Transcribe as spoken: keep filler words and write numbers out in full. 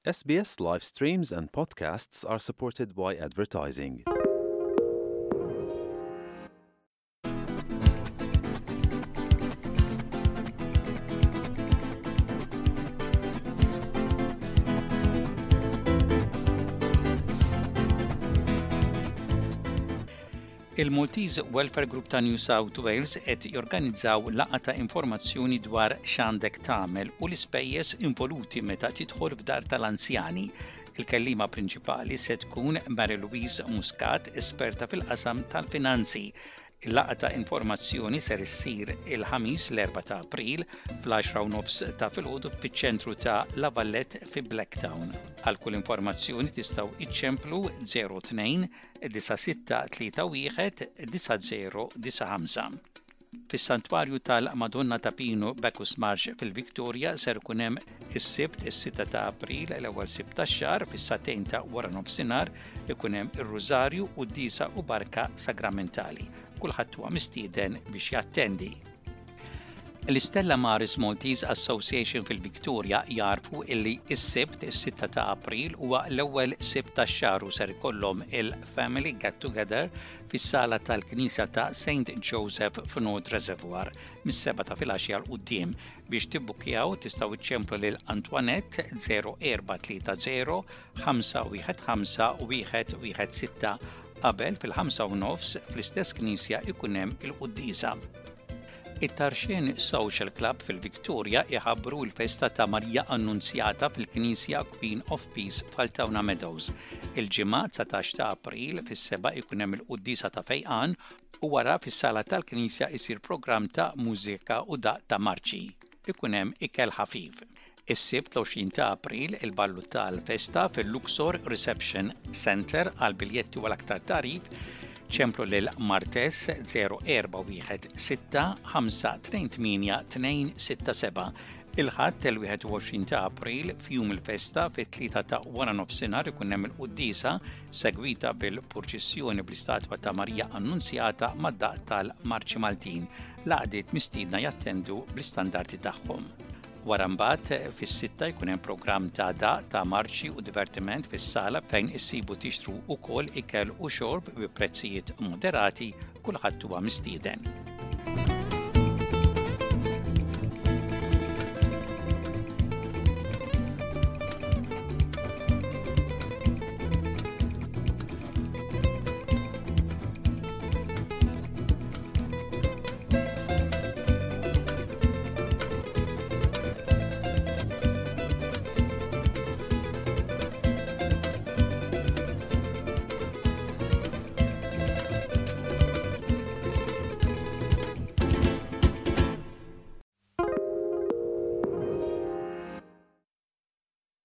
S B S live streams and podcasts are supported by advertising. Il-Maltese Welfare Group ta' New South Wales qed jorganizzaw laqgħa ta' informazzjoni dwar x'għandek tagħmel u l-ispejjeż involuti meta tidħol f'dar tal-anzjani. Il-kelliema prinċipali se tkun Mary Louise Muscat, esperta fil-qasam tal-finanzi. Il-laqgħa ta' informazzjoni ser issir il-ħamis l-erba' ta' April fl-għaxra u nofs ta' filgħodu fiċ-ċentru ta' La Vallette fi Blacktown. Għal kull informazzjoni tistgħu iċċemplu zero two disa sitta tlieta wieħed disa zero disa ħamsa. Fis-Santwarju tal-Madonna ta' Pino Bacchus Marsh fil-Victoria ser ikun hemm is-Sibt is-sitta ta' April l-ewwel sibt tax-xahar fis-satejn ta' wara nofsinhar ikun hemm ir-Rużarju u d-Disa u Barka Sagramentali. Kulħadd huwa mistieden biex jattendi. L-Stella Maris Maltese Association fil-Victoria jarfu illi is-Sibt is-sitta ta' April huwa l-ewwel sibt tax-xahar u ser ikollhom il-Family Get Together fis-sala tal-Knisja ta' Saint Joseph f'North Reservoir mis-seba' ta' filgħaxija l quddiem. Biex tibbukkjaw tistgħu iċċemplu lil Antoinette zero erba' tlieta zero ħamsa wieħed ħamsa wieħed wieħed sitta qabel fil-ħamsa u nofs fl-istess knisja ikun hemm il-Qudiesa. It-Tarxien Social Club fil-Victoria iħabbru l-festa ta' Marija Annunzjata fil-Knisja Queen of Peace f'Altowna Meadows. Il-ġimgħa tsatax ta' April fis-seba' ikun hemm il-Qudiesa ta' Fejqan u wara fis-sala tal-Knisja isir programm ta' mużika u daq ta' marċi. Ikun hemm ikel ħafif. Is-Sibt l-għoxrin ta' April il-ballu tal-festa fil-Luxor Reception Center għal biljetti u l-aktar tarif ċemplu lil Martes zero erba' wieħed sitta ħamsa tnejn tminja tnejn sitta seba'. Il-ħadd il-wieħed u għoxrin ta' April f'jum il-festa fit-tlieta ta' wara nofsinhar ikun hemm il-Qudiesa segwita bil-purċissjoni bl-istatwa ta' Marija Annunzjata mad-daq tal-Marċi Maltin. L-għaqdiet mistiedna jattendu bl-istandardi tagħhom. Wara mbagħad fis-sitta jkun hemm programm ta' daq ta' marċi u divertiment fis-sala fejn issibu tixtru wkoll ikel u xorb bi prezzijiet moderati kulħadd huwa mistieden.